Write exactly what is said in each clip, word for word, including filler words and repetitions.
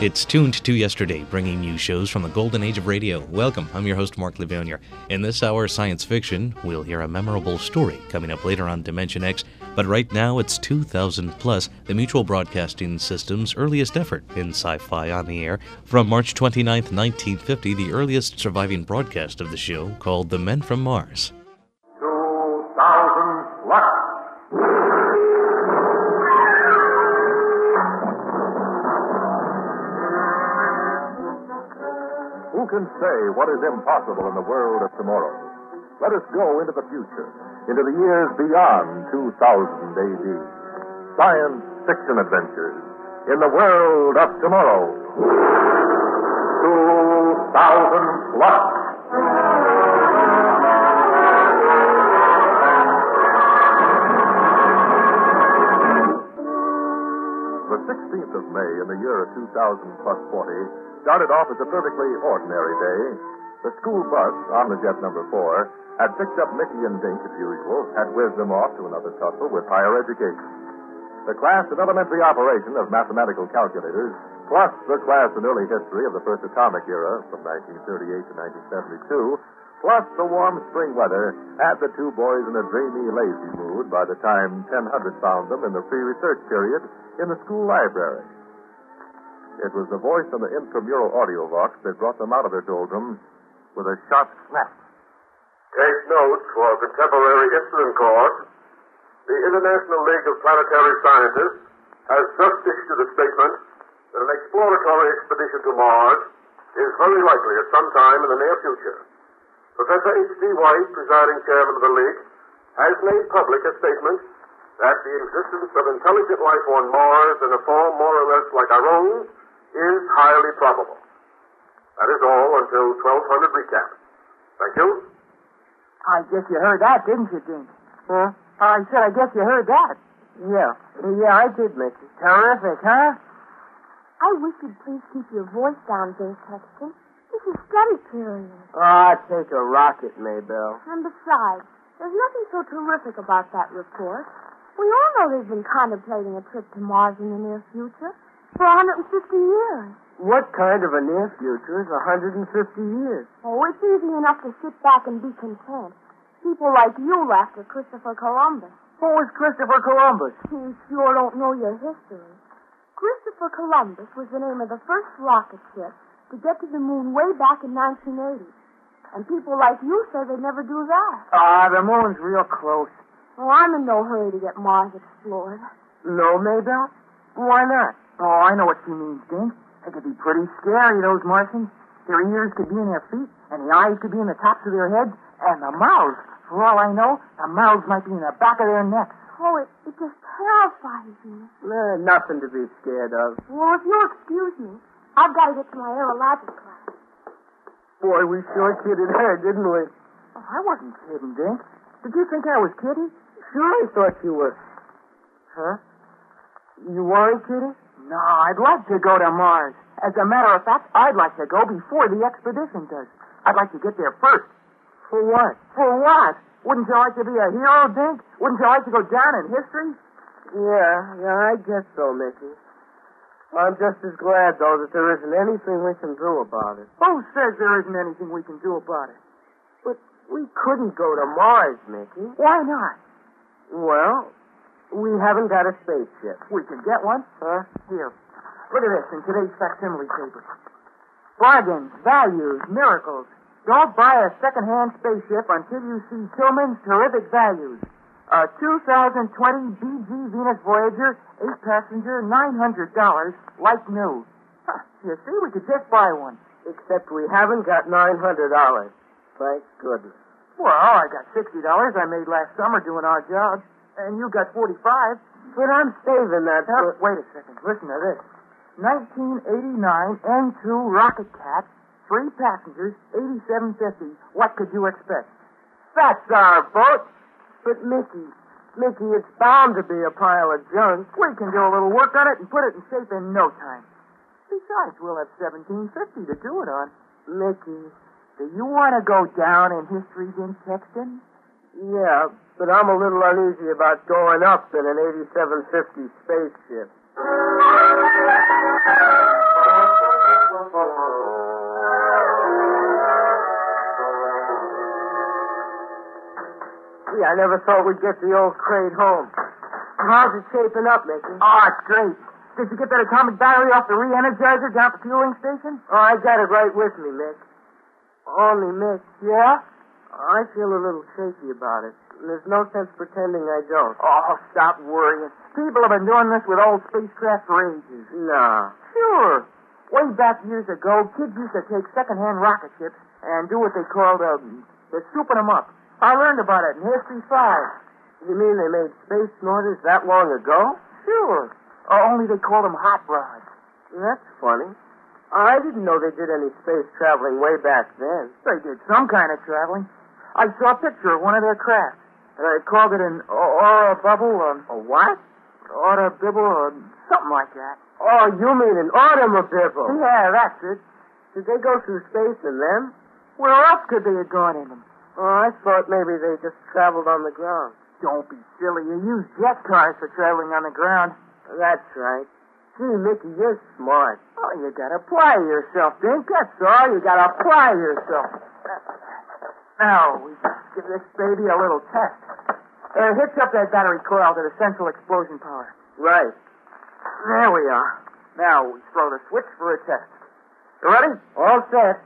It's Tuned to Yesterday, bringing you shows from the golden age of radio. Welcome, I'm your host, Mark Levonier. In this hour, science fiction, we'll hear a memorable story coming up later on Dimension X. But right now, it's two thousand plus, the Mutual Broadcasting System's earliest effort in sci-fi on the air. From March twenty-ninth, nineteen fifty, the earliest surviving broadcast of the show, called The Men from Mars. two thousand plus. Who can say what is impossible in the world of tomorrow? Let us go into the future, into the years beyond two thousand A D. Science fiction adventures in the world of tomorrow. two thousand plus. The sixteenth of May in the year of two thousand plus forty started off as a perfectly ordinary day. The school bus, Omnijet number four, had picked up Mickey and Dink as usual, had whizzed them off to another tussle with higher education. The class in elementary operation of mathematical calculators, plus the class in early history of the first atomic era from nineteen thirty-eight to nineteen seventy-two, plus the warm spring weather, had the two boys in a dreamy, lazy mood by the time ten hundred found them in the free research period in the school library. It was the voice on the intramural audio box that brought them out of their doldrums with a sharp snap. Take note for contemporary incident course. The International League of Planetary Scientists has just issued a statement that an exploratory expedition to Mars is very likely at some time in the near future. Professor H D White, presiding chairman of the League, has made public a statement that the existence of intelligent life on Mars in a form more or less like our own is highly probable. That is all until twelve hundred recap. Thank you. I guess you heard that, didn't you, Dink? Huh? I said I guess you heard that. Yeah. Yeah, I did, Mickey. Terrific, huh? I wish you'd please keep your voice down, Dink Sexton. This is study period. Ah, oh, take a rocket, Maybelle. And besides, there's nothing so terrific about that report. We all know they've been contemplating a trip to Mars in the near future for one hundred fifty years. What kind of a near future is one hundred fifty years? Oh, it's easy enough to sit back and be content. People like you laughed at Christopher Columbus. Who was Christopher Columbus? You sure don't know your history. Christopher Columbus was the name of the first rocket ship to get to the moon way back in nineteen eighty. And people like you say they'd never do that. Ah, the moon's real close. Oh, I'm in no hurry to get Mars explored. No, Maybelle? Why not? Oh, I know what she means, Dink. They could be pretty scary, those Martians. Their ears could be in their feet, and the eyes could be in the tops of their heads, and the mouths, for all I know, the mouths might be in the back of their necks. Oh, it, it just terrifies me. Eh, nothing to be scared of. Well, if you'll excuse me, I've got to get to my aerologic class. Boy, we sure kidded her, didn't we? Oh, I wasn't kidding, Dink. Did you think I was kidding? Sure, I thought you were. Huh? You weren't kidding? No, I'd like to go to Mars. As a matter of fact, I'd like to go before the expedition does. I'd like to get there first. For what? For what? Wouldn't you like to be a hero, Dink? Wouldn't you like to go down in history? Yeah, yeah, I guess so, Mickey. I'm just as glad, though, that there isn't anything we can do about it. Who says there isn't anything we can do about it? But we couldn't go to Mars, Mickey. Why not? Well, we haven't got a spaceship. We can get one. Huh? Here. Look at this in today's facsimile paper. Bargains, values, miracles. Don't buy a second-hand spaceship until you see Tillman's terrific values. A two thousand twenty B G Venus Voyager, eight-passenger, nine hundred dollars, like new. Huh, you see, we could just buy one. Except we haven't got nine hundred dollars. Thank goodness. Well, I got sixty dollars I made last summer doing our job. And you got forty-five. But I'm saving that. Oh, wait a second. Listen to this. nineteen eighty-nine N two Rocket Cat, three passengers, eighty-seven fifty. What could you expect? That's our boat. But, Mickey, Mickey, it's bound to be a pile of junk. We can do a little work on it and put it in shape in no time. Besides, we'll have seventeen fifty to do it on. Mickey, do you want to go down in history, Dink Sexton? Yeah, but I'm a little uneasy about going up in an eighty-seven fifty spaceship. Gee, I never thought we'd get the old crate home. How's it shaping up, Mickey? Oh, it's great. Did you get that atomic battery off the re-energizer down at the fueling station? Oh, I got it right with me, Mick. Only, Mick. Yeah? I feel a little shaky about it. There's no sense pretending I don't. Oh, stop worrying. People have been doing this with old spacecraft for ages. Nah. Sure. Way back years ago, kids used to take second-hand rocket ships and do what they called, um, they're souping them up. I learned about it in History five. You mean they made space snorters that long ago? Sure. Oh, only they called them hot rods. That's funny. I didn't know they did any space traveling way back then. They did some kind of traveling. I saw a picture of one of their crafts. And I called it an aura bubble or... A what? Aura bibble or something like that. Oh, you mean an automobile? Yeah, that's it. Did they go through space in them? Where else could they have gone in them? Oh, I thought maybe they just traveled on the ground. Don't be silly. You use jet cars for traveling on the ground. That's right. Gee, Mickey, you're smart. Oh, you gotta apply yourself, Dink. That's all. You gotta apply yourself. Now, we just give this baby a little test. Uh, hitch up that battery coil to the central explosion power. Right. There we are. Now, we throw the switch for a test. You ready? All set.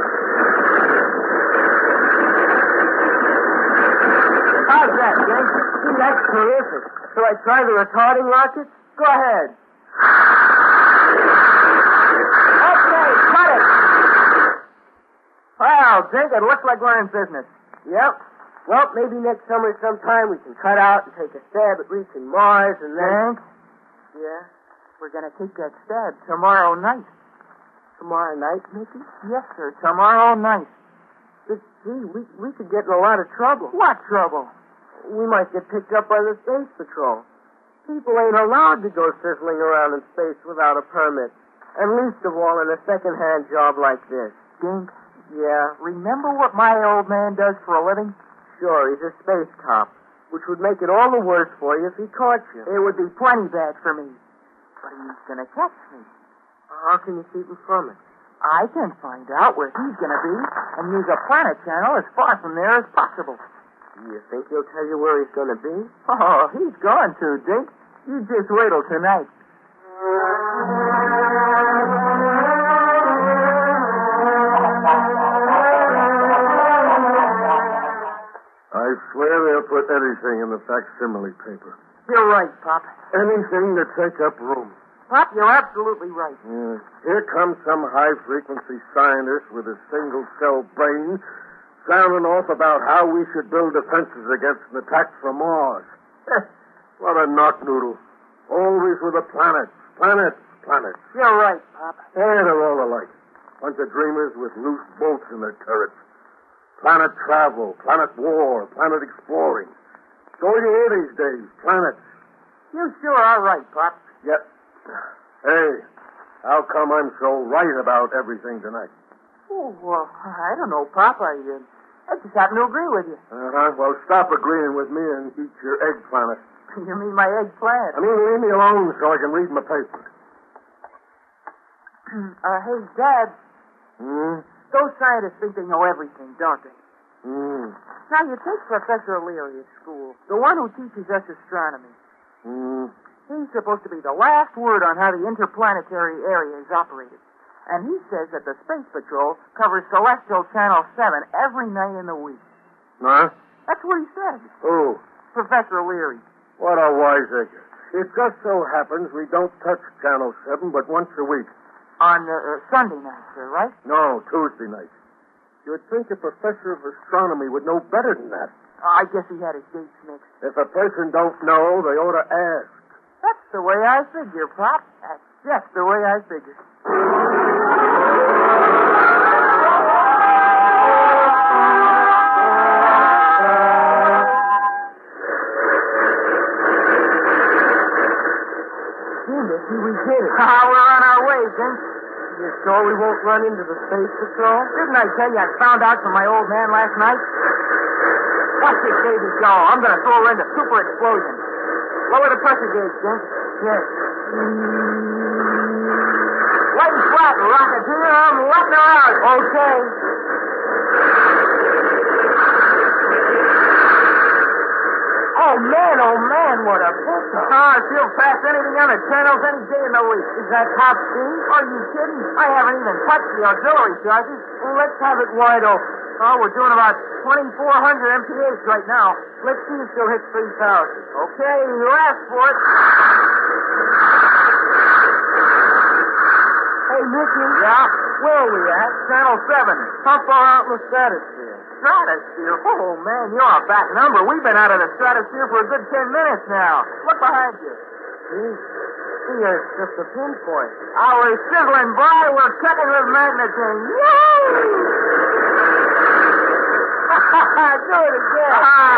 How's that, Dink? Gee, that's terrific. Shall I try the retarding rocket? Go ahead. Okay, cut it. Well, Dink, it looks like we're in business. Yep. Well, maybe next summer sometime we can cut out and take a stab at reaching Mars and then... Dink? Yeah? We're going to take that stab tomorrow night. Tomorrow night, Mickey? Yes, sir, tomorrow night. But, gee, we, we could get in a lot of trouble. What trouble? We might get picked up by the Space Patrol. People ain't allowed to go sizzling around in space without a permit. And least of all in a second-hand job like this. Dink? Yeah? Remember what my old man does for a living? Sure, he's a space cop, which would make it all the worse for you if he caught you. It would be plenty bad for me. But he's going to catch me. How can you keep him from it? I can find out where he's going to be and use a planet channel as far from there as possible. Do you think he'll tell you where he's going to be? Oh, he's going to, Dink. You just wait till tonight. I swear they'll put anything in the facsimile paper. You're right, Pop. Anything to take up room. Pop, you're absolutely right. Yeah. Here comes some high-frequency scientist with a single-cell brain sounding off about how we should build defenses against an attack from Mars. What a knock-noodle. Always with the planets, planets, planets. You're right, Pop. Hey, they're all alike. Bunch of dreamers with loose bolts in their turrets. Planet travel, planet war, planet exploring. So you hear these days, planets. You sure are right, Pop. Yep. Hey, how come I'm so right about everything tonight? Oh, well, I don't know, Pop. I, uh, I just happen to agree with you. Uh-huh. Well, stop agreeing with me and eat your eggplant. You mean my eggplant? I mean, leave me alone so I can read my paper. uh, hey, Dad. Hmm? Those scientists think they know everything, don't they? Hmm. Now, you take Professor Leary at school, the one who teaches us astronomy. Hmm. He's supposed to be the last word on how the interplanetary area is operated. And he says that the Space Patrol covers Celestial Channel seven every night in the week. Huh? That's what he said. Who? Professor Leary. What a wiseacre. It just so happens we don't touch Channel seven but once a week. On uh, uh, Sunday night, sir, right? No, Tuesday night. You'd think a professor of astronomy would know better than that. I guess he had his dates mixed. If a person don't know, they ought to ask. That's the way I figure, Pop. That's just the way I figure. Mickey, we did it. Ah, we're on our way, Dink. You sure we won't run into the Space Patrol? Didn't I tell you I found out from my old man last night? Watch this baby go. I'm going to throw her into super explosion. Lower the pressure gauge, Dink. Yes. Light and flat, Rocketeer. I'm letting her out. Okay. Oh, man, oh, man, what a pickup. Cars, she'll pass anything on the channels any day in the week. Is that top speed? Are you kidding? I haven't even touched the auxiliary charges. Well, let's have it wide open. Oh, we're doing about twenty-four hundred M P H right now. Let's see if she'll hit three thousand. Okay, you asked for it. Hey, Mickey. Yeah? Where are we at? Channel seven. How far out in the stratosphere? Stratosphere? Oh, man, you're a back number. We've been out of the stratosphere for a good ten minutes now. Look behind you. See? See, it's just a pinpoint. Oh, we're sizzling by. We're checking with magnetism. Yay! Do it again. Uh,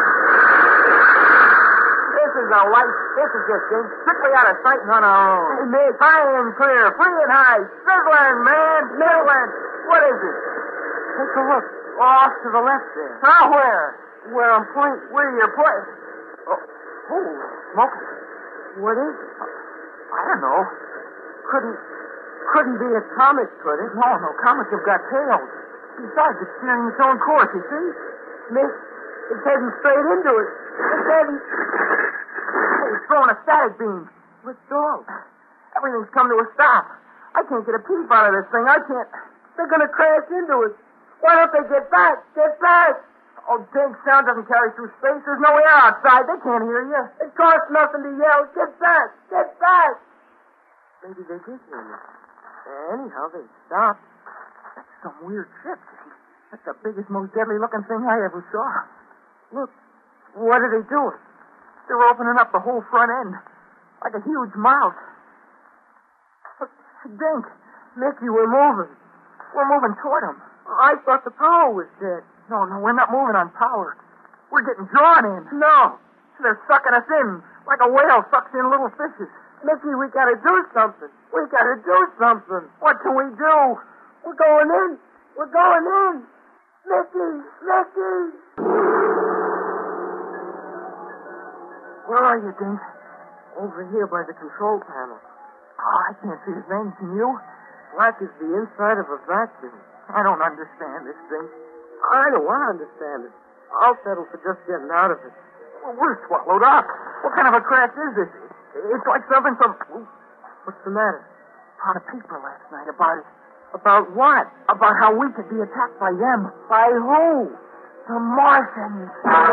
this is a light. This is just thing strictly out of sight and on our own. Hey, Mick. High and clear, free and high. Sizzling, man. Sizzling. What is it? Take a look. Off to the left there. Now where? Where I'm pointing. Where you're pointing? Oh, oh, smoke. What is it? I don't know. Couldn't, couldn't be a comet, could it? No, no. Comets have got tails. Besides, it's steering its own course, you see? Mick, it's heading straight into it. It's heading... Hey, it's throwing a static beam. Let's go. Everything's come to a stop. I can't get a peep out of this thing. I can't... They're going to crash into it. Why don't they get back? Get back! Oh, Dink, sound doesn't carry through space. There's no air outside. They can't hear you. It costs nothing to yell. Get back! Get back! Maybe they did hear you. Anyhow, they stopped. That's some weird ship. That's the biggest, most deadly-looking thing I ever saw. Look, what are they doing? They're opening up the whole front end, like a huge mouth. Dink, Mickey, we're moving. We're moving toward them. I thought the power was dead. No, no, we're not moving on power. We're getting drawn in. No. They're sucking us in, like a whale sucks in little fishes. Mickey, we gotta do something. We gotta do something. What can we do? We're going in. We're going in. Mickey, Mickey. Where are you, Dink? Over here by the control panel. Oh, I can't see his name. Can you? Black is the inside of a vacuum. I don't understand this thing. I don't want to understand it. I'll settle for just getting out of it. Well, we're swallowed up. What kind of a crash is this? It's like something from... What's the matter? Found a paper last night about it. About what? About how we could be attacked by them. By who? The Martians.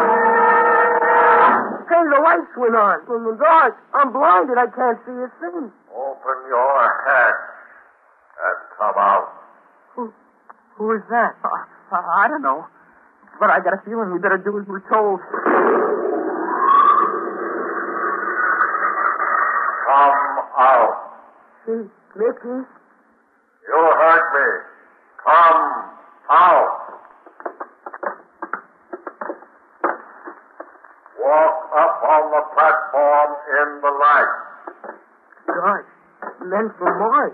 Hey, the lights went on. In the dark. I'm blinded. I can't see a thing. Open your hatch and come out. Who, who is that? Uh, I don't know. But I got a feeling we better do as we're told. Come out. See, Mickey? You heard me. Come out. Walk up on the platform in the light. God, men from Mars.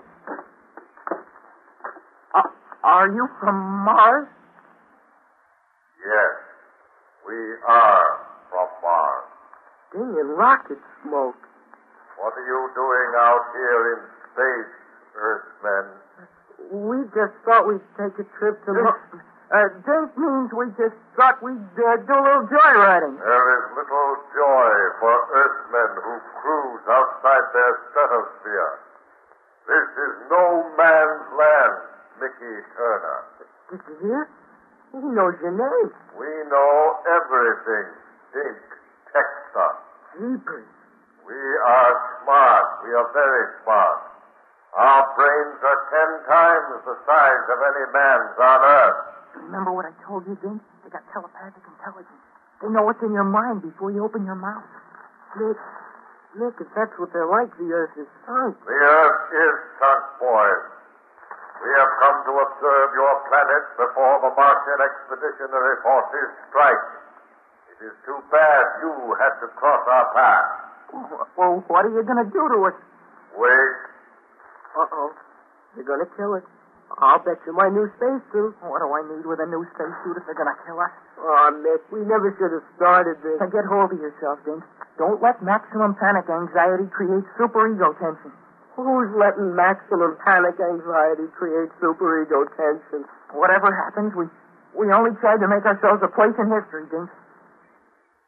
Uh, are you from Mars? Yes, we are from Mars. Dang, rocket smoke. What are you doing out here in space, Earthmen? We just thought we'd take a trip to Mars. Uh, Dink means we just thought we'd uh, do a little joyriding. There is little joy for Earthmen who cruise outside their stratosphere. This is no man's land, Mickey Turner. Did you hear? He knows your name. We know everything, Dink Texas. Jeepers. We are smart. We are very smart. Our brains are ten times the size of any man's on Earth. Remember what I told you, Dink? They got telepathic intelligence. They know what's in your mind before you open your mouth. Nick, Nick, if that's what they're like, the Earth is sunk. The Earth is sunk, boys. We have come to observe your planet before the Martian expeditionary forces strike. It is too bad you had to cross our path. Well, what are you going to do to us? Wait. Uh-oh. You're going to kill it. I'll bet you my new spacesuit. What do I need with a new spacesuit if they're going to kill us? Oh, Mick, we never should have started this. Now get hold of yourself, Dink. Don't let maximum panic anxiety create superego tension. Who's letting maximum panic anxiety create superego tension? Whatever happens, we we only tried to make ourselves a place in history, Dink.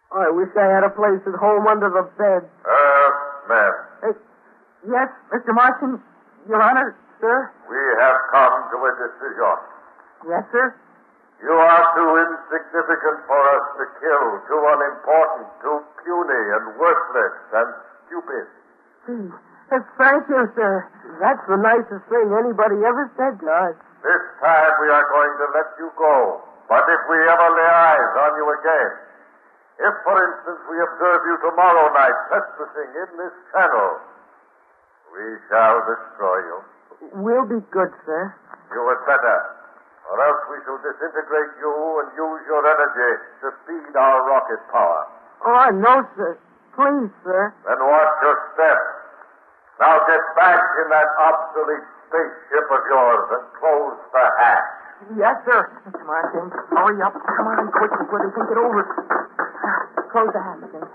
I wish I had a place at home under the bed. Uh, ma'am. Hey, yes, Mister Martian, Your Honor, sir? We have come to a decision. Yes, sir? You are too insignificant for us to kill, too unimportant, too puny and worthless and stupid. Gee, uh, thank you, sir. That's the nicest thing anybody ever said to us. This time we are going to let you go. But if we ever lay eyes on you again, if, for instance, we observe you tomorrow night trespassing in this channel, we shall destroy you. We'll be good, sir. You had better, or else we shall disintegrate you and use your energy to feed our rocket power. Oh, no, sir. Please, sir. Then watch your step. Now get back in that obsolete spaceship of yours and close the hatch. Yes, sir. Come on, James. Hurry up. Come on, quick before they think it over. Close the hatch, James.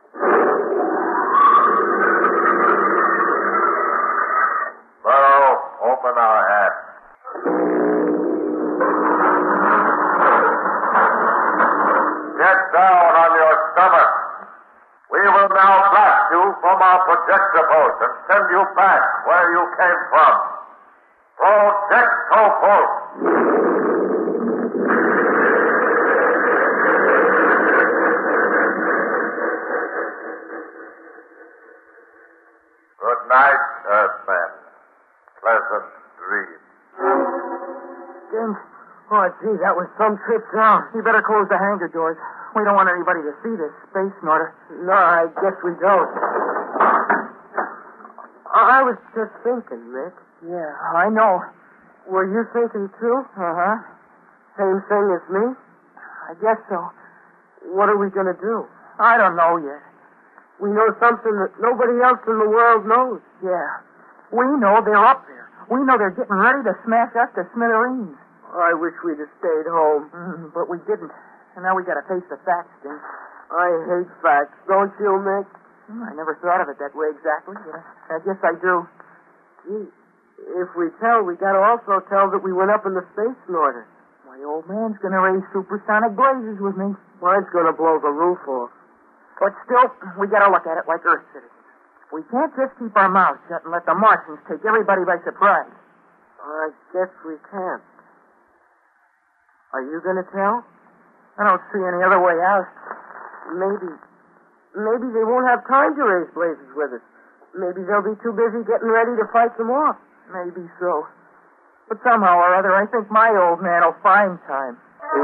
Burrow, open our hatch. Get down on your stomach. We will now blast you from our projector post and send you back where you came from. Projecto post. Good night, Earthmen. Pleasant dreams. James. Oh, gee, that was some trip down. You better close the hangar doors. We don't want anybody to see this space snorter. No, I guess we don't. I was just thinking, Mick. Yeah, I know. Were you thinking, too? Uh-huh. Same thing as me? I guess so. What are we going to do? I don't know yet. We know something that nobody else in the world knows. Yeah. We know they're up there. We know they're getting ready to smash us to smithereens. I wish we'd have stayed home. Mm, but we didn't. And now we got to face the facts, Jim. I hate facts, don't you, Mick? Mm, I never thought of it that way exactly. Yeah, I guess I do. Gee, if we tell, we got to also tell that we went up in the space snorter. My old man's going to raise supersonic blazes with me. Mine's going to blow the roof off. But still, we got to look at it like Earth citizens. We can't just keep our mouths shut and let the Martians take everybody by surprise. I guess we can't. Are you going to tell? I don't see any other way out. Maybe. Maybe they won't have time to raise blazes with us. Maybe they'll be too busy getting ready to fight them off. Maybe so. But somehow or other, I think my old man will find time.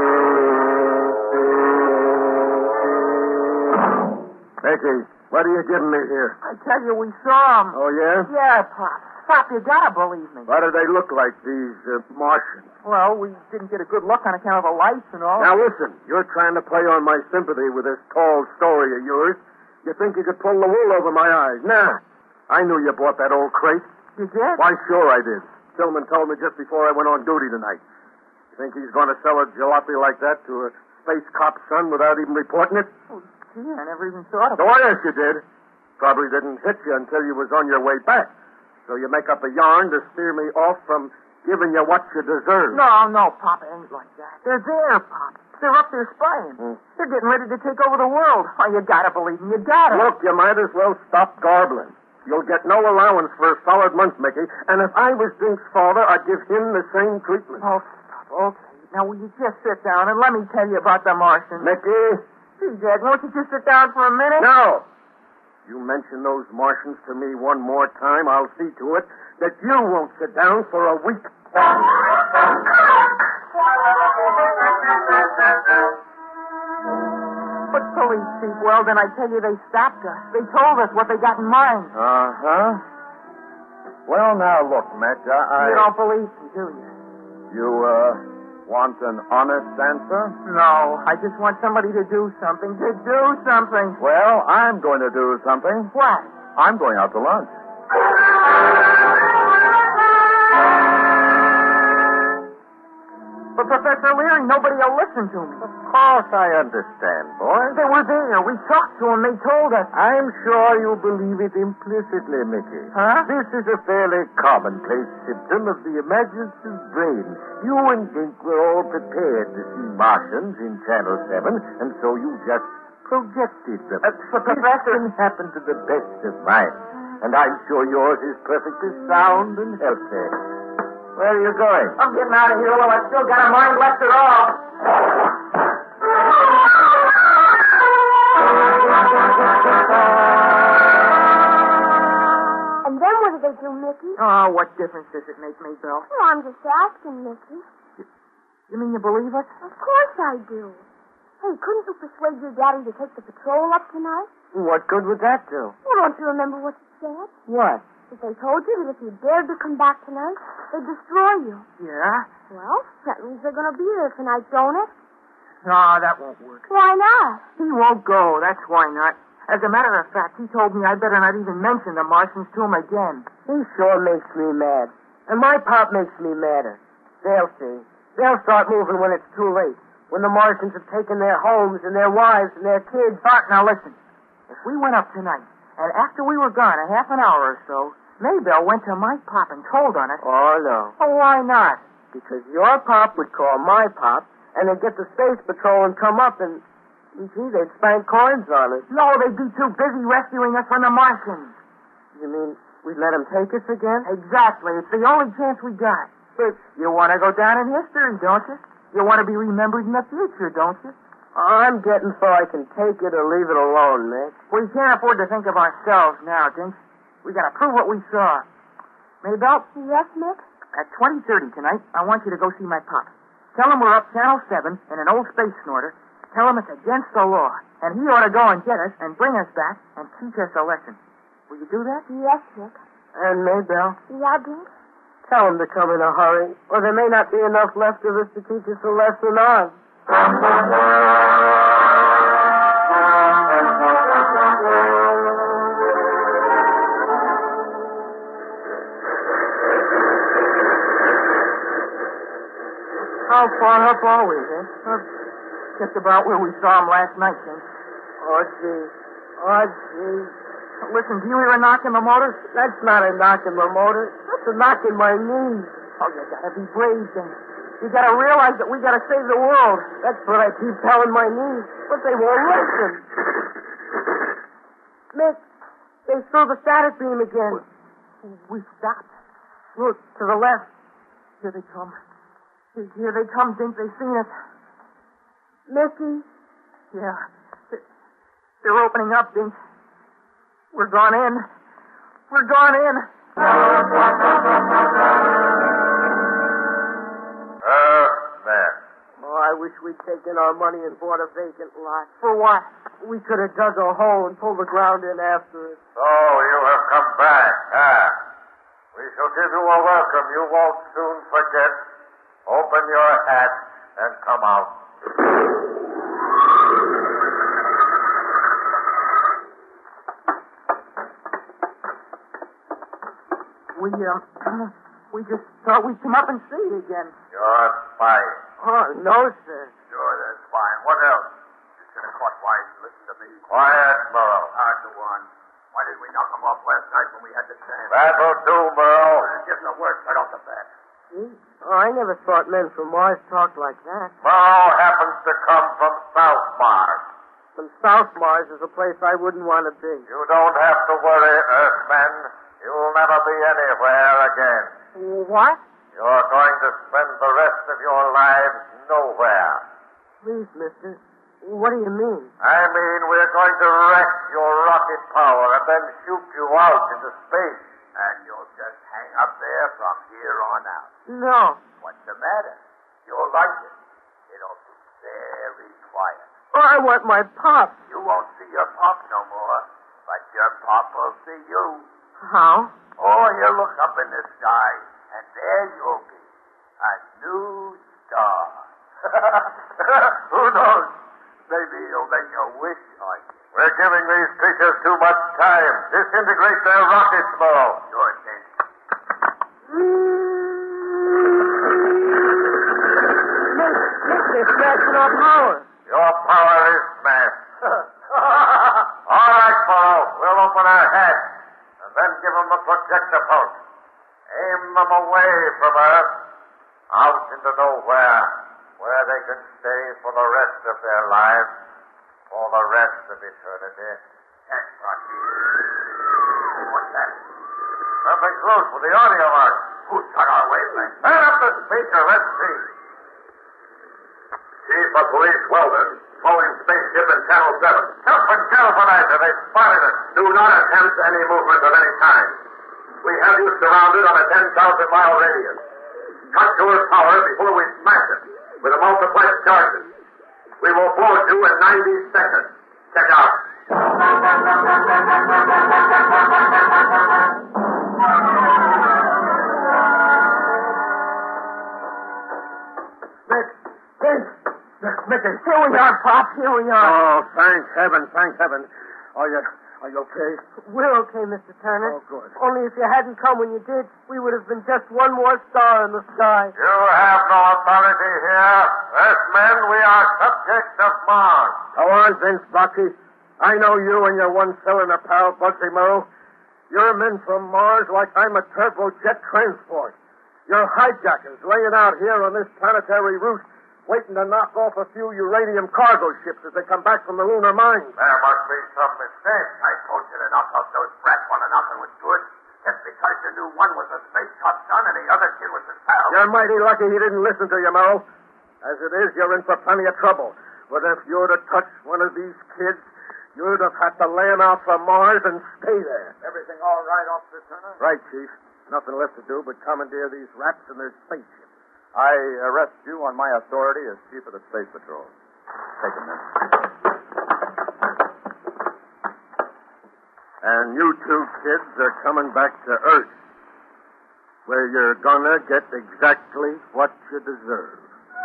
Mickey, what are you giving me here? I tell you, we saw them. Oh, yeah? Yeah, Pop. Pop, you gotta believe me. What do they look like, these uh, Martians? Well, we didn't get a good look on account of the lights and all. Now, listen, you're trying to play on my sympathy with this tall story of yours. You think you could pull the wool over my eyes. Nah. I knew you bought that old crate. You did? Why, sure I did. Tillman told me just before I went on duty tonight. You think he's going to sell a jalopy like that to a space cop's son without even reporting it? Oh, gee, I never even thought of it. Oh, yes, you did. Probably didn't hit you until you was on your way back. So you make up a yarn to steer me off from giving you what you deserve. No, no, Pop, it ain't like that. They're there, Pop. They're up there spying. Hmm. They're getting ready to take over the world. Oh, you gotta believe me. You gotta. Look, you might as well stop garbling. You'll get no allowance for a solid month, Mickey. And if I was Dink's father, I'd give him the same treatment. Oh, stop. Okay. Now, will you just sit down and let me tell you about the Martians? Mickey? Gee, Dad, won't you just sit down for a minute? No. You mention those Martians to me one more time, I'll see to it that you won't sit down for a week. But police chief, well, then I tell you, they stopped us. They told us what they got in mind. Uh-huh. Well, now, look, Mitch, I... You don't believe me, do you? You, uh, want an honest answer? No, I just want somebody to do something. To do something. Well, I'm going to do something. What? I'm going out to lunch. But, Professor Leary, nobody will listen to me. Of course I understand, boy. They were there. We talked to them. They told us. I'm sure you believe it implicitly, Mickey. Huh? This is a fairly commonplace symptom of the imaginative brain. You and Dink were all prepared to see Martians in Channel seven, and so you just projected them. Uh, Professor... This can happen to the best of minds. And I'm sure yours is perfectly sound and healthy. Where are you going? I'm getting out of here, although I've still got a mind left at all. And then what do they do, Mickey? Oh, what difference does it make, Maybelle? Well, I'm just asking, Mickey. You mean you believe us? Of course I do. Hey, couldn't you persuade your daddy to take the patrol up tonight? What good would that do? Well, don't you remember what you said? What? That they told you that if you dared to come back tonight, they'd destroy you. Yeah? Well, that means they're going to be there tonight, don't it? No, that won't work. Why not? He won't go, that's why not. As a matter of fact, he told me I better not even mention the Martians to him again. He sure makes me mad. And my pop makes me madder. They'll see. They'll start moving when it's too late. When the Martians have taken their homes and their wives and their kids. Bart, now listen. If we went up tonight, and after we were gone a half an hour or so, Maybelle went to my pop and told on us. Oh, no. Oh, why not? Because your pop would call my pop, and they'd get the space patrol and come up and, and gee, they'd spank coins on us. No, they'd be too busy rescuing us from the Martians. You mean we'd let them take us again? Exactly. It's the only chance we got. But you want to go down in history, don't you? You want to be remembered in the future, don't you? I'm getting so I can take it or leave it alone, Mick. We can't afford to think of ourselves now, Dinks. We got to prove what we saw. Maybelle? Yes, Mick? At twenty thirty tonight, I want you to go see my pop. Tell him we're up Channel seven in an old space snorter. Tell him it's against the law. And he ought to go and get us and bring us back and teach us a lesson. Will you do that? Yes, Mick. And Maybelle? Yeah, Dink? Tell him to come in a hurry, or there may not be enough left of us to teach us a lesson on. How far up are we, eh? Uh, just about where we saw him last night, Dink. Oh, gee. Oh, gee. Listen, do you hear a knock in the motor? That's not a knock in the motor. That's a knock in my knees. Oh, you gotta be brave, then. You gotta realize that we gotta save the world. That's what I keep telling my knees, but they won't listen. Mick, they threw the static beam again. We stopped. Look, to the left. Here they come. Here they come, Dink. They've seen us. Mickey? Yeah. They're opening up, Dink. We're gone in. We're gone in. Earthman. Oh, I wish we'd taken our money and bought a vacant lot. For what? We could have dug a hole and pulled the ground in after it. So you have come back, huh? We shall give you a welcome you won't soon forget. Open your hat and come out. We, um, we just thought we'd come up and see you again. You're spying. Oh, no, sir. Sure, that's fine. What else? You should have caught wise and listened to me. Quiet, Burrow. Hard to one. Why did we knock him off last night when we had the chance? That'll do, Burrow. Give him the word right off the bat. Gee, oh, I never thought men from Mars talked like that. Burrow happens to come from South Mars. From South Mars is a place I wouldn't want to be. You don't have to worry, Earthmen. You'll never be anywhere again. What? You're going to spend the rest of your lives nowhere. Please, mister. What do you mean? I mean, we're going to wreck your rocket power and then shoot you out into space. And you'll just hang up there from here on out. No. What's the matter? You'll like it. It'll be very quiet. Oh, I want my pop. You won't see your pop no more, but your pop will see you. How? Oh, you look up in the sky, and there you'll be. A new star. Who knows? Maybe you'll make a wish on you. We're giving these creatures too much time. Disintegrate their rockets, Burrow. Sure thing. Nick, Nick, they're smashing our power. Your power is smashed. All right, Burrow. We'll open our heads. Then give them a projector pulse. Aim them away from Earth, out into nowhere, where they can stay for the rest of their lives. For the rest of eternity. Thanks, Rocky. What's that? Something's loose with the audio mark. Who took our wavelength? Turn up the speaker. Let's see. Chief of Police Weldon, flowing spaceship in Channel seven. Open telephonizer. They spotted us. Do not attempt any movement of any kind. We have you surrounded on a ten thousand mile radius. Cut to her power before we smash it with a multiplex charges. We will blow you in ninety seconds. Check out. Mick, Mick, Mickey, here we are, Pop, here we are. Oh, thank heaven, thank heaven. Are you, are you okay? We're okay, Mister Turner. Oh, good. Only if you hadn't come when you did, we would have been just one more star in the sky. You have no authority here. As men, we are subjects of Mars. Go on, Vince Bucky. I know you and your one-cylinder pal, Bugsy Morrow. You're men from Mars like I'm a turbojet transport. You're hijackers laying out here on this planetary route, waiting to knock off a few uranium cargo ships as they come back from the lunar mines. There must be some mistake. I told you to knock off those brats when nothing was good. Just because you knew one was a space cop son and the other kid was his pal. You're mighty lucky he didn't listen to you, Morrow. As it is, you're in for plenty of trouble. But if you'd have touched one of these kids, you'd have had to lay him out for Mars and stay there. Everything all right, Officer Turner? Right, Chief. Nothing left to do but commandeer these rats and their spaceship. I arrest you on my authority as Chief of the Space Patrol. Take him, then. And you two kids are coming back to Earth, where you're gonna get exactly what you deserve.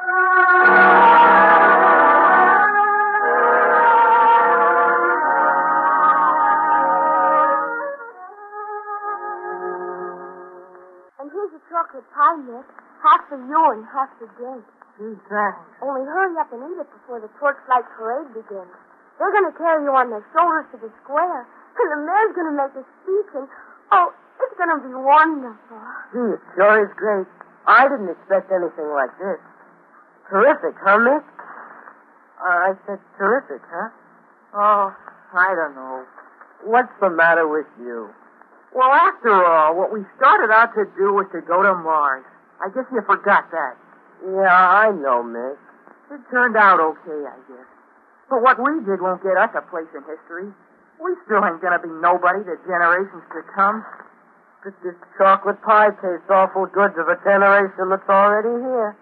And here's a chocolate pie, Nick. Half for you and half for Jake. Gee, thanks. Only hurry up and eat it before the torchlight parade begins. They're going to carry you on their shoulders to the square. And the mayor's going to make a speech, and, oh, it's going to be wonderful. Gee, it sure is great. I didn't expect anything like this. Terrific, huh, Mick? Uh, I said terrific, huh? Oh, I don't know. What's the matter with you? Well, after all, what we started out to do was to go to Mars. I guess you forgot that. Yeah, I know, Mick. It turned out okay, I guess. But what we did won't get us a place in history. We still ain't gonna be nobody to generations to come. But this chocolate pie tastes awful good to the generation that's already here.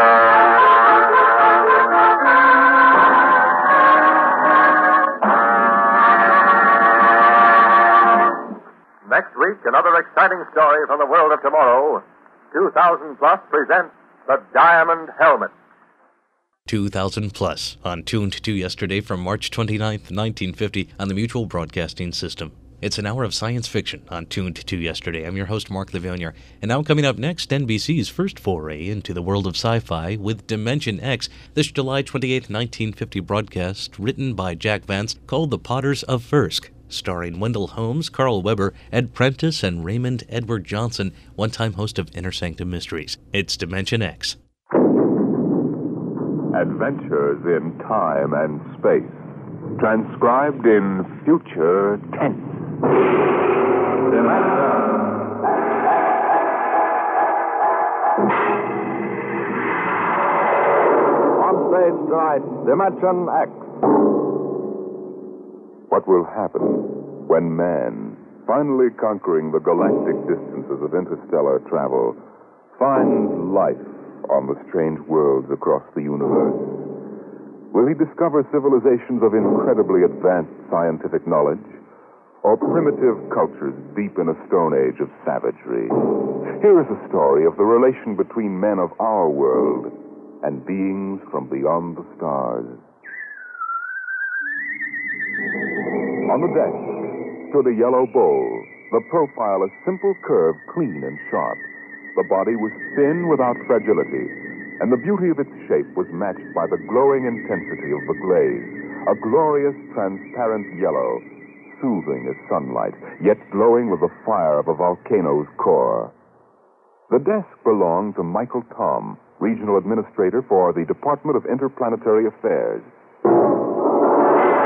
Next week, another exciting story from the world of tomorrow. two thousand Plus presents The Diamond Helmet. two thousand Plus, on Tuned to Yesterday from March twenty-ninth, nineteen fifty, on the Mutual Broadcasting System. It's an hour of science fiction on Tuned to Yesterday. I'm your host, Mark Levonier. And now coming up next, N B C's first foray into the world of sci-fi with Dimension X, this July twenty-eighth, nineteen fifty broadcast, written by Jack Vance, called The Potters of Fursk, starring Wendell Holmes, Carl Weber, Ed Prentice, and Raymond Edward Johnson, one-time host of Inner Sanctum Mysteries. It's Dimension X. Adventures in time and space, transcribed in future tense. Dimension. On stage tonight, Dimension X. What will happen when man, finally conquering the galactic distances of interstellar travel, finds life on the strange worlds across the universe? Will he discover civilizations of incredibly advanced scientific knowledge, or primitive cultures deep in a stone age of savagery? Here is a story of the relation between men of our world and beings from beyond the stars. On the desk stood a yellow bowl, the profile a simple curve, clean and sharp. The body was thin without fragility, and the beauty of its shape was matched by the glowing intensity of the glaze, a glorious transparent yellow, soothing as sunlight, yet glowing with the fire of a volcano's core. The desk belonged to Michael Tom, Regional Administrator for the Department of Interplanetary Affairs.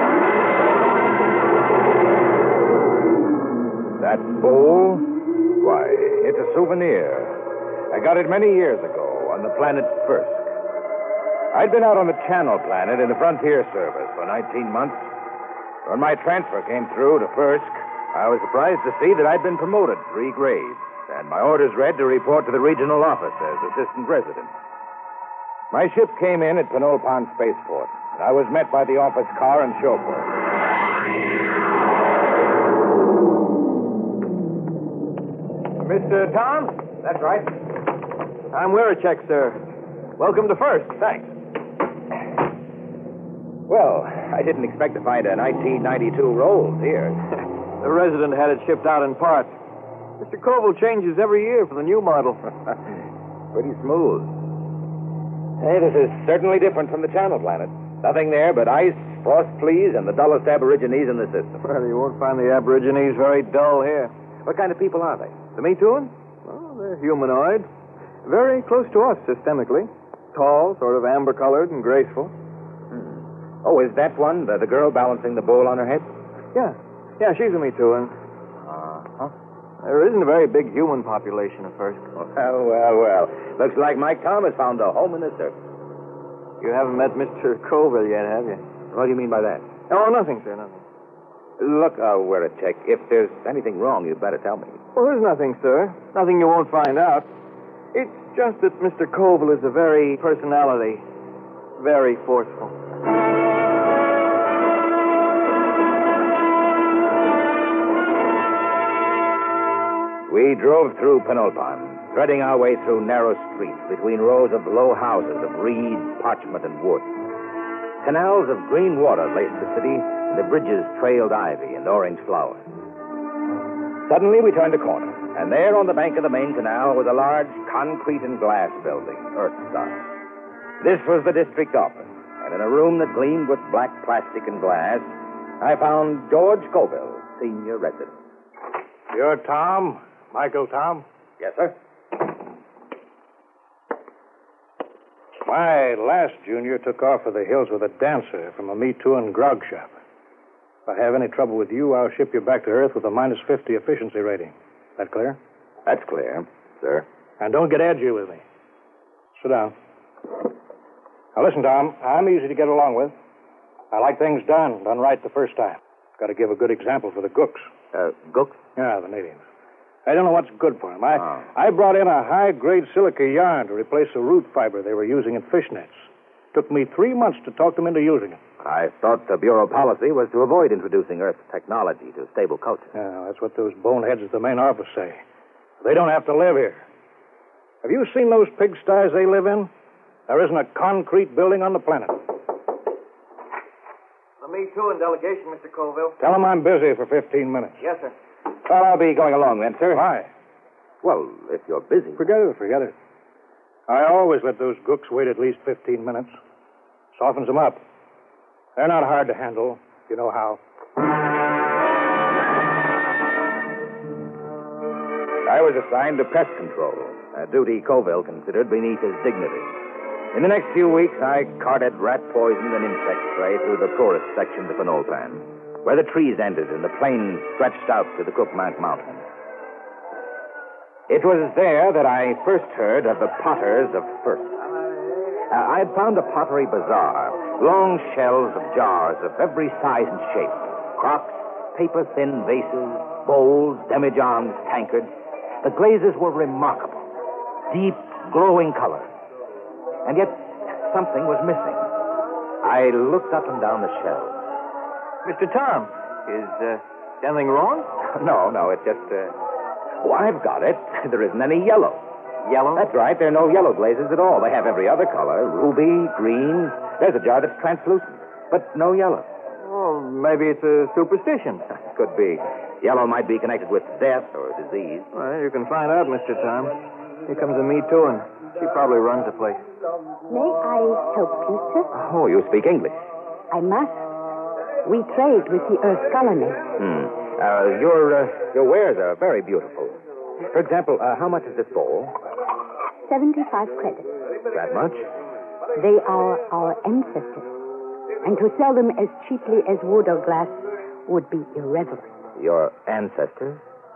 That bowl? Why, it's a souvenir. I got it many years ago on the planet Firsk. I'd been out on the Channel Planet in the Frontier Service for nineteen months. When my transfer came through to Firsk, I was surprised to see that I'd been promoted three grades, and my orders read to report to the regional office as assistant resident. My ship came in at Penolpon Spaceport, and I was met by the office car and chauffeur. Mister Tom? That's right. I'm Wirachek, sir. Welcome to Firsk. Thanks. Well, I didn't expect to find a nineteen ninety-two Rolls here. The resident had it shipped out in parts. Mister Koval changes every year for the new model. Pretty smooth. Hey, this is certainly different from the Channel Planet. Nothing there but ice, frost fleas, and the dullest aborigines in the system. Well, you won't find the aborigines very dull here. What kind of people are they? The Mituan? Well, they're humanoid. Very close to us systemically. Tall, sort of amber-colored and graceful. Oh, is that one, the, the girl balancing the bowl on her head? Yeah. Yeah, she's a Mituan. Uh-huh. There isn't a very big human population at first. Well, well, well. Looks like Mike Tom has found a home in the surface. You haven't met Mister Colville yet, have you? What do you mean by that? Oh, nothing, sir, nothing. Look, uh, Wirachek, if there's anything wrong, you'd better tell me. Well, there's nothing, sir. Nothing you won't find out. It's just that Mister Colville is a very personality. Very forceful. We drove through Penolpon, threading our way through narrow streets between rows of low houses of reeds, parchment, and wood. Canals of green water laced the city, and the bridges trailed ivy and orange flowers. Suddenly, we turned a corner, and there on the bank of the main canal was a large concrete and glass building, Earthstar. This was the district office, and in a room that gleamed with black plastic and glass, I found George Colville, senior resident. You're Tom? Michael Tom? Yes, sir. My last junior took off for the hills with a dancer from a Mituan grog shop. If I have any trouble with you, I'll ship you back to Earth with a minus fifty efficiency rating. That clear? That's clear, sir. And don't get edgy with me. Sit down. Now, listen, Tom, I'm easy to get along with. I like things done, done right the first time. Got to give a good example for the gooks. Uh, gooks? Yeah, the natives. I don't know what's good for them. I, oh. I brought in a high-grade silica yarn to replace the root fiber they were using in fishnets. Took me three months to talk them into using it. I thought the Bureau policy was to avoid introducing Earth technology to stable culture. Yeah, that's what those boneheads at the main office say. They don't have to live here. Have you seen those pigsties they live in? There isn't a concrete building on the planet. The Mituan delegation, Mister Colville. Tell them I'm busy for fifteen minutes. Yes, sir. Well, I'll be going along then, sir. Why? Well, if you're busy. Forget it, forget it. I always let those gooks wait at least fifteen minutes. Softens them up. They're not hard to handle. You know how. I was assigned to pest control, a duty Colville considered beneath his dignity. In the next few weeks, I carted rat poison and insect spray through the poorest sections of Penolpon, where the trees ended and the plains stretched out to the Cookmant Mountains. It was there that I first heard of the potters of Firsk. Uh, I had found a pottery bazaar, long shelves of jars of every size and shape, crocks, paper-thin vases, bowls, demijohns, tankards. The glazes were remarkable, deep, glowing colors. And yet, something was missing. I looked up and down the shelves. Mister Tom, is uh, anything wrong? No, no, it's just, uh... Oh, I've got it. There isn't any yellow. Yellow? That's right. There are no yellow glazes at all. They have every other color. Ruby, green. There's a jar that's translucent, but no yellow. Oh, maybe it's a superstition. Could be. Yellow might be connected with death or disease. Well, you can find out, Mister Tom. Here comes a Mituan. She probably runs the place. May I help you, sir? Oh, you speak English. I must. We trade with the Earth colony. Hmm. Uh, your, uh, your wares are very beautiful. For example, uh, how much is this bowl? Seventy-five credits. That much? They are our ancestors. And to sell them as cheaply as wood or glass would be irreverent. Your ancestors?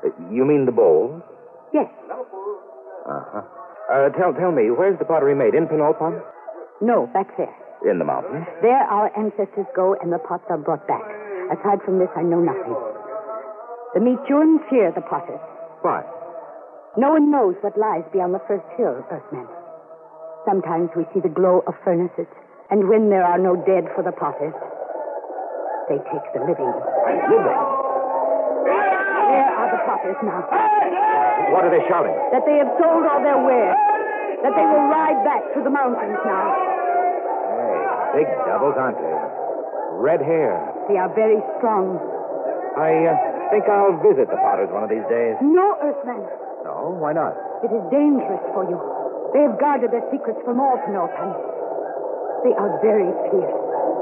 Uh, you mean the bowl? Yes. Uh-huh. Uh, tell, tell me, where's the pottery made? In Pinolpon? No, back there. In the mountains? There our ancestors go and the pots are brought back. Aside from this, I know nothing. The Michun fear the potters. Why? No one knows what lies beyond the first hill, Earthman. Sometimes we see the glow of furnaces, and when there are no dead for the potters, they take the living. Living? Where are the potters now? What are they shouting? That they have sold all their wares. That they will ride back to the mountains now. Hey, big devils, aren't they? Red hair. They are very strong. I uh, think I'll visit the potters one of these days. No, Earthman. No? Why not? It is dangerous for you. They have guarded their secrets from all Pinolpan. They are very fierce.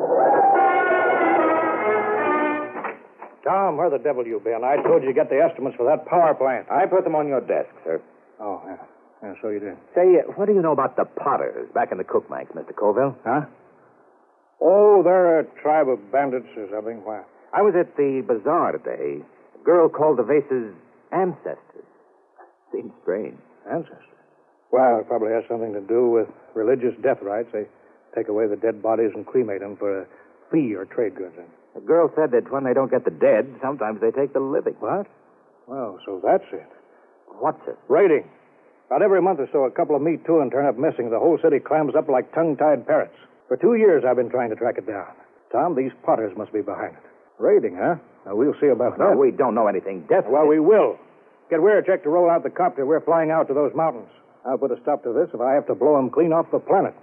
Tom, where the devil you been? I told you to get the estimates for that power plant. I put them on your desk, sir. Oh, yeah. Yeah, so you did. Say, uh, what do you know about the Potters back in the Cookmanks, Mister Colville? Huh? Oh, they're a tribe of bandits or something. Why? I was at the bazaar today. A girl called the vases ancestors. Seems strange. Ancestors? Well, it probably has something to do with religious death rites. They take away the dead bodies and cremate them for a fee or trade goods. The girl said that when they don't get the dead, sometimes they take the living. What? Well, so that's it. What's it? Raiding. About every month or so, a couple of Me Too and turn up missing. The whole city clams up like tongue-tied parrots. For two years, I've been trying to track it down. Tom, these Potters must be behind it. Raiding, huh? Now, we'll see about no, that. No, we don't know anything definite. Well, we will. Get Weircheck to roll out the copter. We're flying out to those mountains. I'll put a stop to this if I have to blow them clean off the planet.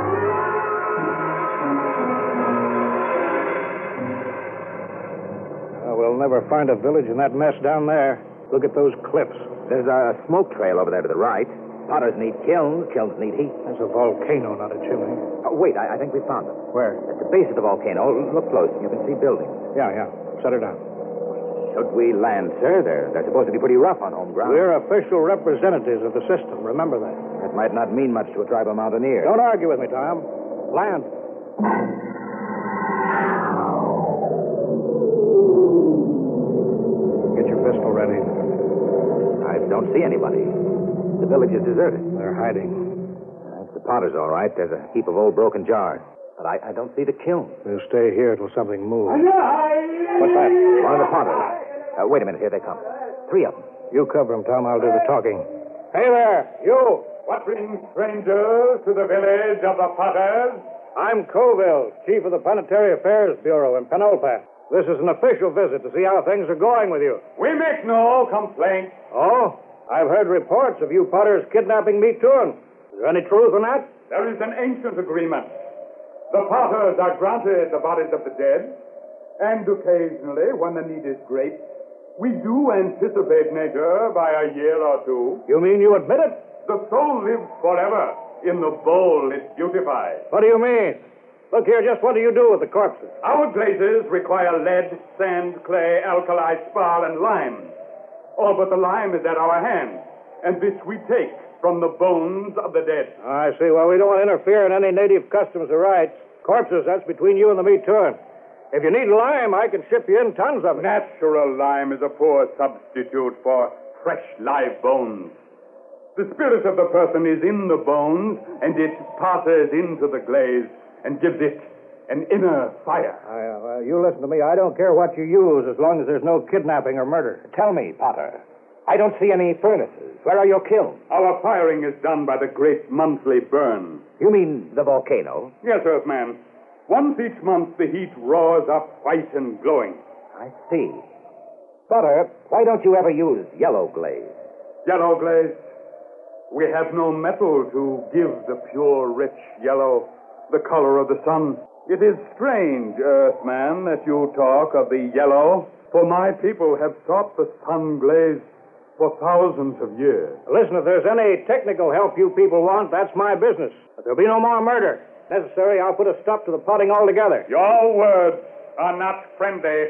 Well, we'll never find a village in that mess down there. Look at those cliffs. There's a smoke trail over there to the right. Potters need kilns. Kilns need heat. That's a volcano, not a chimney. Oh, wait, I, I think we found them. Where? At the base of the volcano. Look close. You can see buildings. Yeah, yeah. Set her down. Should we land, sir? They're, they're supposed to be pretty rough on home ground. We're official representatives of the system. Remember that. That might not mean much to a tribal mountaineer. Don't argue with me, Tom. Land. Get your pistol ready. I don't see anybody. The village is deserted. They're hiding. That's the Potters, all right. There's a heap of old broken jars. But I, I don't see the kiln. We'll stay here till something moves. What's that? One of the Potters. Uh, wait a minute. Here they come. Three of them. You cover them, Tom. I'll do the talking. Hey there, you. What brings strangers to the village of the Potters? I'm Colville, chief of the Planetary Affairs Bureau in Pinolpan. This is an official visit to see how things are going with you. We make no complaint. Oh? I've heard reports of you Potters kidnapping me, too. Is there any truth in that? There is an ancient agreement. The Potters are granted the bodies of the dead, and occasionally, when the need is great, we do anticipate nature by a year or two. You mean you admit it? The soul lives forever. In the bowl it's beautified. What do you mean? Look here, just what do you do with the corpses? Our glazes require lead, sand, clay, alkali, spar, and lime. All but the lime is at our hand, and this we take from the bones of the dead. I see. Well, we don't want to interfere in any native customs or rights. Corpses, that's between you and the meat turn. If you need lime, I can ship you in tons of it. Natural lime is a poor substitute for fresh, live bones. The spirit of the person is in the bones, and it passes into the glaze and gives it an inner fire. I, uh, well, you listen to me. I don't care what you use as long as there's no kidnapping or murder. Tell me, Potter. I don't see any furnaces. Where are your kilns? Our firing is done by the great monthly burn. You mean the volcano? Yes, Earthman. Once each month, the heat roars up white and glowing. I see. Potter, why don't you ever use yellow glaze? Yellow glaze? We have no metal to give the pure, rich yellow, the color of the sun. It is strange, Earthman, that you talk of the yellow, for my people have sought the sun glaze for thousands of years. Listen, if there's any technical help you people want, that's my business. But there'll be no more murder. Necessary, I'll put a stop to the plotting altogether. Your words are not friendly.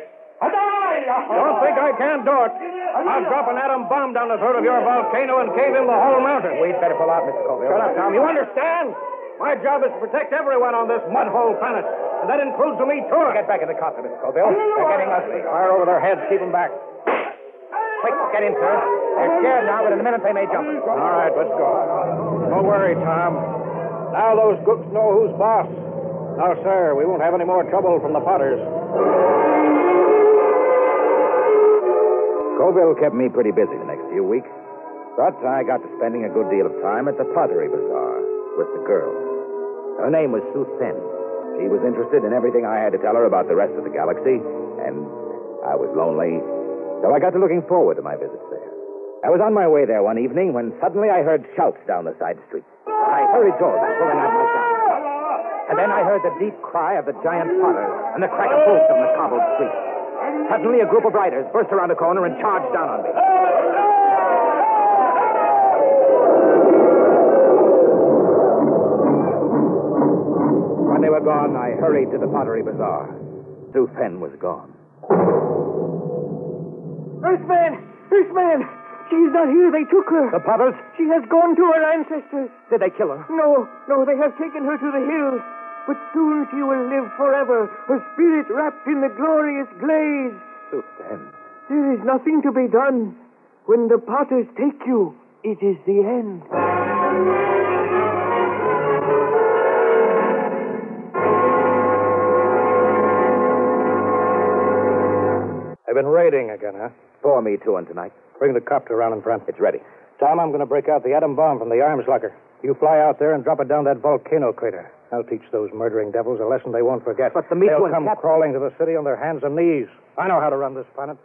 Don't think I can't do it. I'll drop an atom bomb down the throat of your volcano and cave in the whole mountain. We'd better pull out, Mister Colville. Shut up, Tom. You understand? My job is to protect everyone on this mud-hole planet, and that includes the me, too. Get back in the copter, Mister Colville. They're getting ugly. Fire over their heads. Keep them back. Quick, get in, sir. They're scared now, but in a minute they may jump. All right, let's go. Don't worry, Tom. Now those gooks know who's boss. Now, sir, we won't have any more trouble from the Potters. Colville kept me pretty busy the next few weeks, but I got to spending a good deal of time at the Pottery Bazaar with the girl. Her name was Sue Sen. She was interested in everything I had to tell her about the rest of the galaxy, and I was lonely, so I got to looking forward to my visits there. I was on my way there one evening when suddenly I heard shouts down the side street. I hurried toward them, pulling out my gun. And then I heard the deep cry of the giant potter and the crack of boots on the cobbled street. Suddenly, a group of riders burst around a corner and charged down on me. When they were gone, I hurried to the Pottery Bazaar. Sue Fen was gone. Earthman! Earthman! She's not here. They took her. The Potters? She has gone to her ancestors. Did they kill her? No, no, they have taken her to the hills. But soon she will live forever, her spirit wrapped in the glorious glaze. Sue Fen. There is nothing to be done. When the Potters take you, it is the end. They've been raiding again, huh? Pour me two in tonight. Bring the copter around in front. It's ready. Tom, I'm going to break out the atom bomb from the arms locker. You fly out there and drop it down that volcano crater. I'll teach those murdering devils a lesson they won't forget. But the Meat They'll One come Cap- crawling to the city on their hands and knees. I know how to run this planet.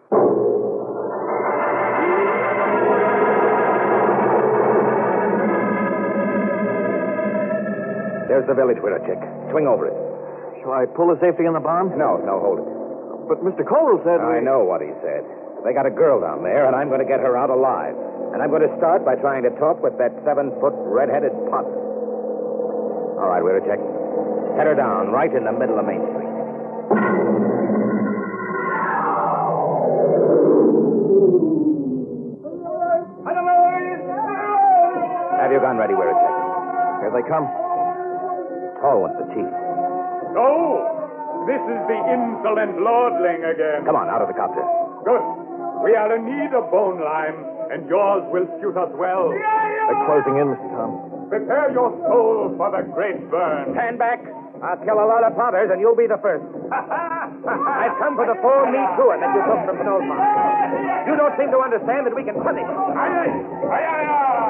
There's the village winner, Chick. Swing over it. Shall I pull the safety on the bomb? No, no, hold it. But Mister Cole said... I we... know what he said. They got a girl down there, and I'm going to get her out alive. And I'm going to start by trying to talk with that seven-foot red-headed pot. All right, Winter, check. Set her down right in the middle of Main Street. Have your gun ready, Winter, check. Here they come. Tall one's the chief. Oh, this is the insolent lordling again. Come on, out of the copter. Good. We are in need of bone lime, and yours will suit us well. They're closing in, Mister Tom. Prepare your soul for the great burn. Stand back. I'll kill a lot of Potters, and you'll be the first. I've come for the full Me Too that you took from Penolma. You don't seem to understand that we can punish. Aye, aye, aye,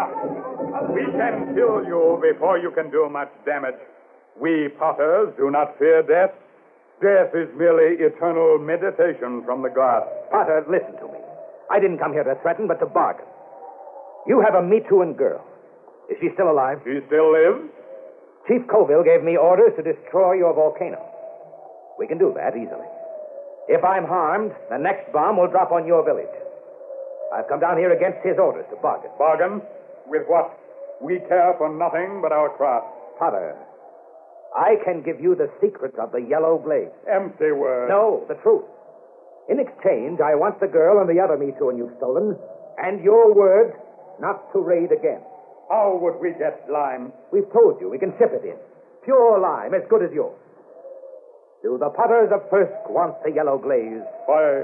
aye. We can kill you before you can do much damage. We Potters do not fear death. Death is merely eternal meditation from the gods. Potter, listen to me. I didn't come here to threaten, but to bargain. You have a Me Too girl. Is she still alive? She still lives? Chief Colville gave me orders to destroy your volcano. We can do that easily. If I'm harmed, the next bomb will drop on your village. I've come down here against his orders to bargain. Bargain? With what? We care for nothing but our craft. Potter, I can give you the secrets of the yellow blaze. Empty words. No, the truth. In exchange, I want the girl and the other Me Too you've stolen, and your word not to raid again. How would we get lime? We've told you we can ship it in. Pure lime, as good as yours. Do the Potters of Firsk want the yellow glaze? Why,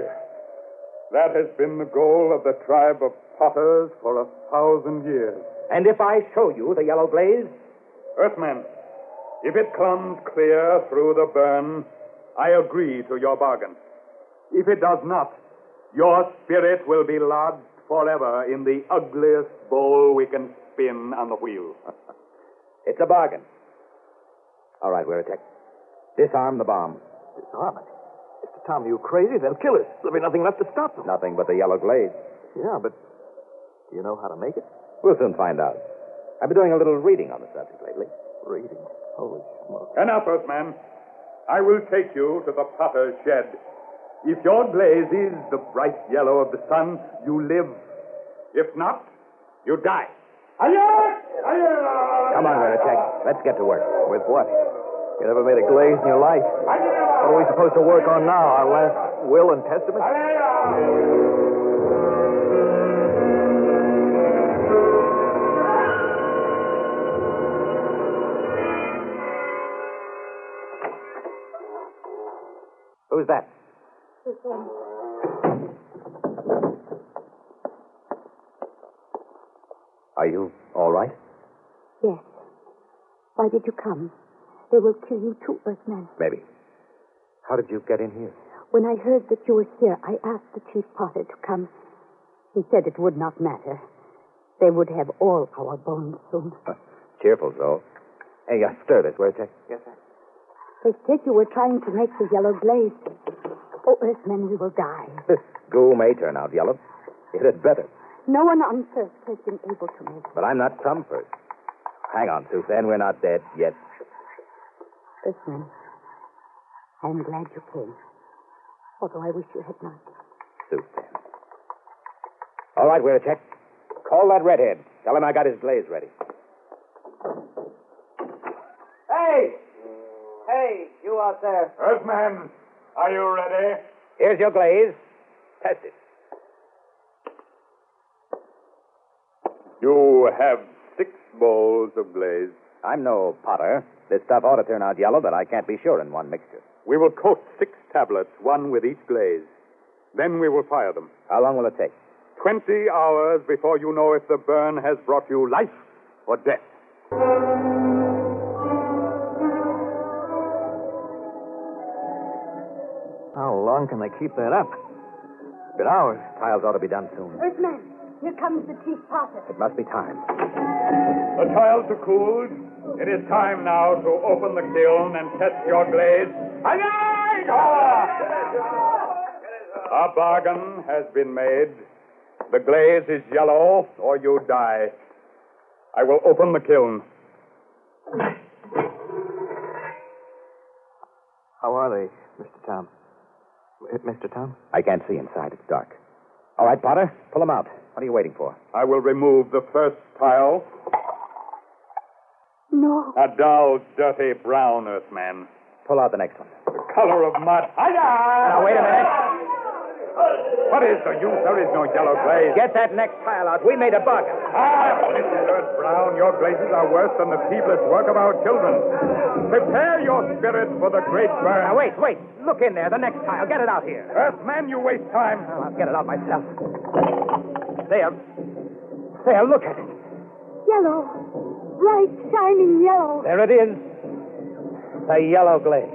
that has been the goal of the tribe of Potters for a thousand years. And if I show you the yellow glaze? Earthman, if it comes clear through the burn, I agree to your bargain. If it does not, your spirit will be lodged forever in the ugliest bowl we can spin on the wheel. It's a bargain. All right, Wiritek. Disarm the bomb. Disarm it? Mister Tom, are you crazy? They'll kill us. There'll be nothing left to stop them. Nothing but the yellow glaze. Yeah, but do you know how to make it? We'll soon find out. I've been doing a little reading on the subject lately. Reading? Holy smoke. Enough, Earthman. I will take you to the potter's shed. If your glaze is the bright yellow of the sun, you live. If not, you die. Come on, Wiritek. Let's get to work. With what? You never made a glaze in your life. What are we supposed to work on now? Our last will and testament? Who's that? Are you all right? Yes. Why did you come? They will kill you too, Earthman. Maybe. How did you get in here? When I heard that you were here, I asked the Chief Potter to come. He said it would not matter. They would have all our bones soon. Cheerful, Zoe. Hey, uh, stir this, will you, Jack? Yes, sir. They said you were trying to make the yellow glaze. Oh, Earthmen, we will die. This goo may turn out yellow. It had better. No one on First has been able to make it. But I'm not from First. Hang on, Suzanne. We're not dead yet. Earthmen, I'm glad you came. Although I wish you had not. Suzanne. All right, we're a check. Call that redhead. Tell him I got his glaze ready. Hey! Hey, you out there. Earthman, are you ready? Here's your glaze. Test it. You have six bowls of glaze. I'm no potter. This stuff ought to turn out yellow, but I can't be sure in one mixture. We will coat six tablets, one with each glaze. Then we will fire them. How long will it take? Twenty hours before you know if the burn has brought you life or death. How long can they keep that up? Good hours. Tiles ought to be done soon. Earthman, here comes the Chief Potter. It must be time. The tiles are cooled. It is time now to open the kiln and test your glaze. A bargain has been made. The glaze is yellow, or you die. I will open the kiln. How are they, Mister Tom? Mister Tom? I can't see inside. It's dark. All right, Potter, pull them out. What are you waiting for? I will remove the first tile. No. A dull, dirty brown, Earthman. Pull out the next one. The color of mud. Now, wait a minute. What is the use? There is no yellow glaze. Get that next tile out. We made a bargain. Ah, Mister Earth Brown, your glazes are worse than the feeblest work of our children. Prepare your spirits for the great burn. Now, wait, wait. Look in there. The next tile. Get it out here. Earthman, you waste time. Well, I'll get it out myself. There. There, look at it. Yellow. Bright, shining yellow. There it is. The yellow glaze.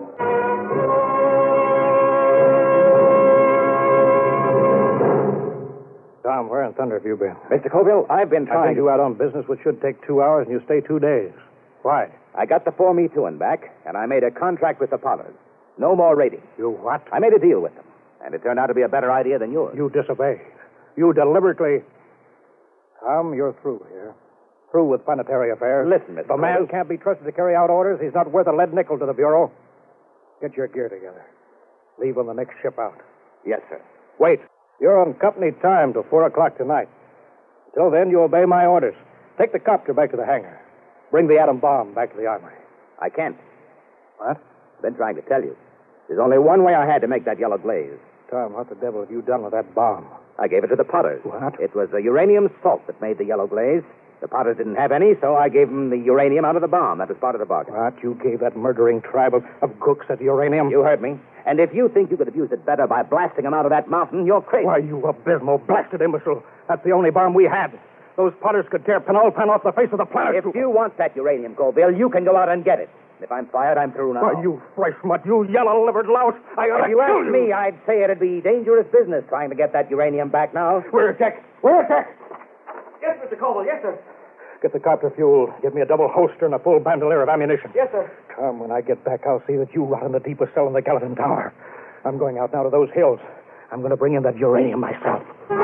Tom, where in thunder have you been? Mister Colville, I've been I trying think you out on business which should take two hours, and you stay two days. Why? I got the four me two and back, and I made a contract with the Potters. No more raiding. You what? I made a deal with them, and it turned out to be a better idea than yours. You disobeyed. You deliberately... Tom, you're through here. Through with planetary affairs. Listen, Mister If a man Colville. can't be trusted to carry out orders, he's not worth a lead nickel to the Bureau. Get your gear together. Leave on the next ship out. Yes, sir. Wait. You're on company time till four o'clock tonight. Until then, you obey my orders. Take the copter back to the hangar. Bring the atom bomb back to the armory. I can't. What? I've been trying to tell you. There's only one way I had to make that yellow glaze. Tom, what the devil have you done with that bomb? I gave it to the Potters. What? It was the uranium salt that made the yellow glaze. The Potters didn't have any, so I gave them the uranium out of the bomb. That was part of the bargain. What? You gave that murdering tribe of, of gooks that uranium? You heard me. And if you think you could have used it better by blasting them out of that mountain, you're crazy. Why, you abysmal, blasted imbecile. That's the only bomb we had. Those Potters could tear Penolpan off the face of the planet. If you want that uranium, Colville, you can go out and get it. If I'm fired, I'm through now. Why, you fresh mutt, you yellow-livered louse. I ought If to you kill ask me, I'd say it'd be dangerous business trying to get that uranium back now. Where's Jack? Where's Jack? Yes, Mister Colville. Yes, sir. Get the copter fuel. Give me a double holster and a full bandolier of ammunition. Yes, sir. Tom, when I get back, I'll see that you rot in the deepest cell in the Gallatin Tower. I'm going out now to those hills. I'm going to bring in that uranium myself.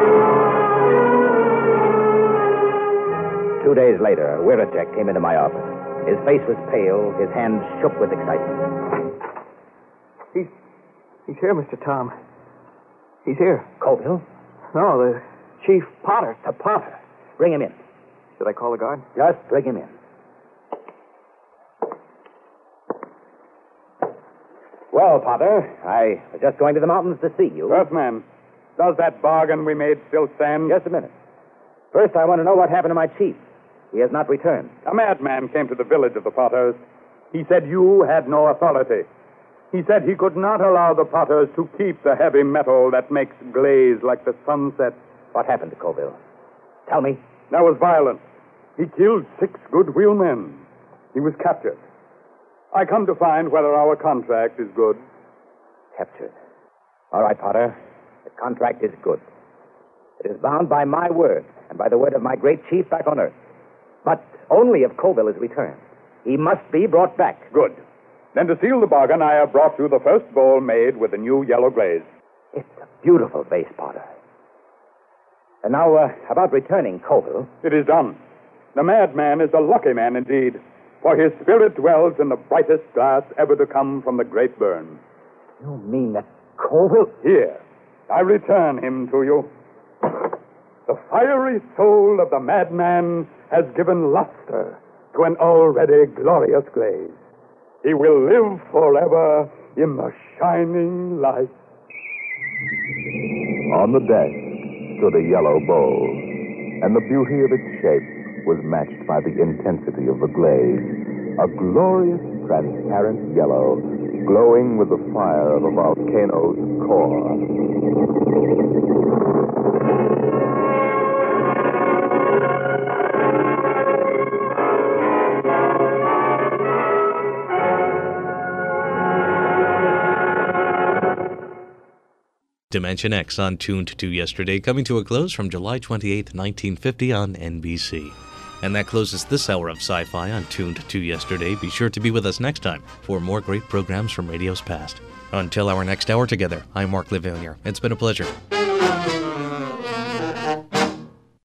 Two days later, Wiracek came into my office. His face was pale. His hands shook with excitement. He's, he's here, Mister Tom. He's here. Colville? No, the Chief Potter. The Potter. Bring him in. Should I call the guard? Just bring him in. Well, Potter, I was just going to the mountains to see you. Earthman, does that bargain we made still stand? Just a minute. First, I want to know what happened to my chief. He has not returned. A madman came to the village of the Potters. He said you had no authority. He said he could not allow the Potters to keep the heavy metal that makes glaze like the sunset. What happened to Colville? Tell me. There was violence. He killed six good wheelmen. He was captured. I come to find whether our contract is good. Captured. All right, Potter. The contract is good. It is bound by my word and by the word of my great chief back on Earth. But only if Colville is returned. He must be brought back. Good. Then to seal the bargain, I have brought you the first bowl made with the new yellow glaze. It's a beautiful vase, Potter. And now, uh, about returning Colville. It is done. The madman is a lucky man indeed, for his spirit dwells in the brightest glass ever to come from the great burn. You mean that Colville? Here, I return him to you. The fiery soul of the madman has given luster to an already glorious glaze. He will live forever in the shining light. On the desk stood a yellow bowl, and the beauty of its shape was matched by the intensity of the glaze. A glorious, transparent yellow, glowing with the fire of a volcano's core. Dimension X on Tuned to Yesterday, coming to a close from July twenty-eighth, nineteen fifty on N B C. And that closes this hour of sci-fi on Tuned to Yesterday. Be sure to be with us next time for more great programs from radio's past. Until our next hour together, I'm Mark Livonier. It's been a pleasure.